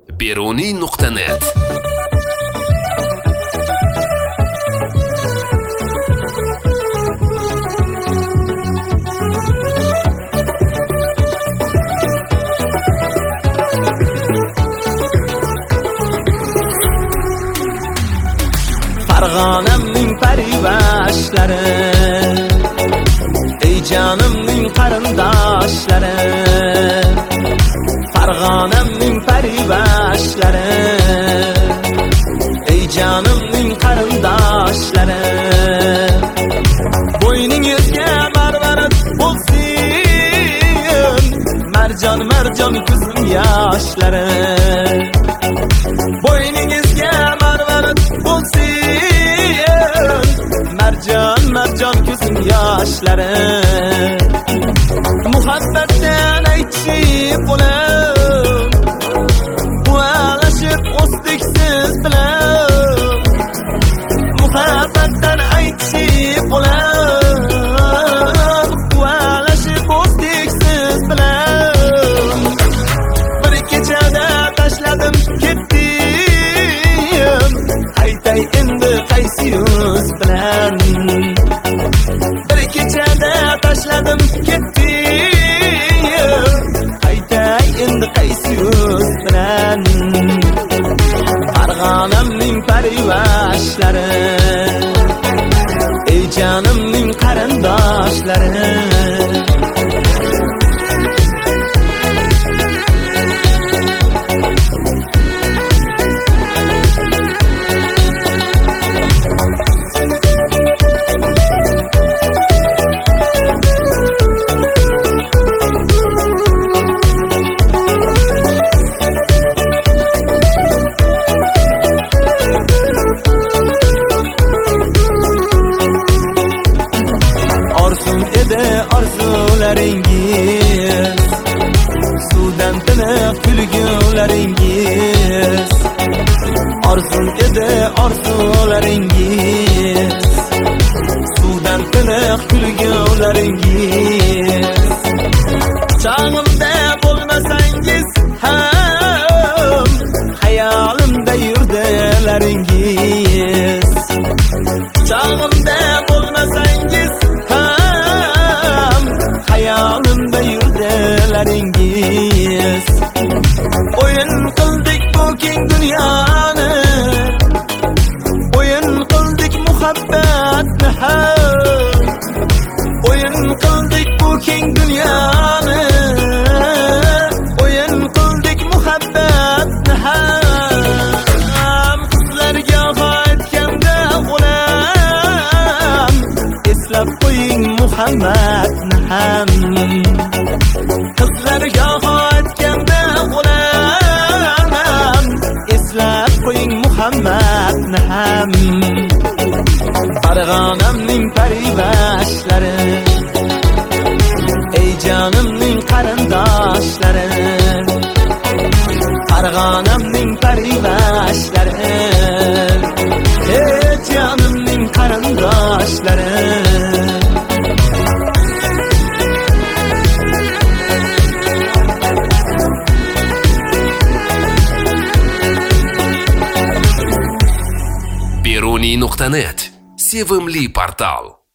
Beruniy.net. Farg'onamning parivashlari, ey jonimning qarindoshlari. Farg'onamning parivashlari, ey jonimning qarindoshlari. Bo'yningizga marvarid bo'lsin, marjon marjon ko'zim yoshlari. Bo'yningizga marvarid bo'lsin, marjon marjon ko'zim yoshlari. Muhabbatdan aytishib bo'lar, bualashib o'sdik siz bilan. Muhabbatdan aytishib bo'lar, bualashib o'sdik siz bilan. Bir kechada tashladim ketdim, aytay endi qaysi yo'l bilan. Bir kechada tashladim ketdim, aytay endi qaysi yo'l bilan. Farg'onamning parivashlari, ey jonimning qarindoshlari. Orsun edi orzularingiz, suvdan tiniq kulgularingiz. Orsun edi orzularingiz, suvdan tiniq kulgularingiz. Chog'imda bo'lmasangiz ham, hayolimda yurdilaringiz. Chog'imda bo'lmasangiz ham, hayolimda yurdilaringiz. O'yin qildik bu keng dunyoni, o'yin qildik muhabbatni ham. O'yin qildik bu keng dunyoni, o'yin qildik muhabbatni ham. Qizlarga aytganda g'ulam, eslab qo'ying Muhammadni ham. Qizlarga aytganda g'ulam, eslab qo'ying Muhammadni ham. Farg'onamning parivashlari, ey jonimning qarindoshlari. Farg'onamning parivashlari, ey jonimning qarindoshlari. Beruniy.net. Sevimli portal.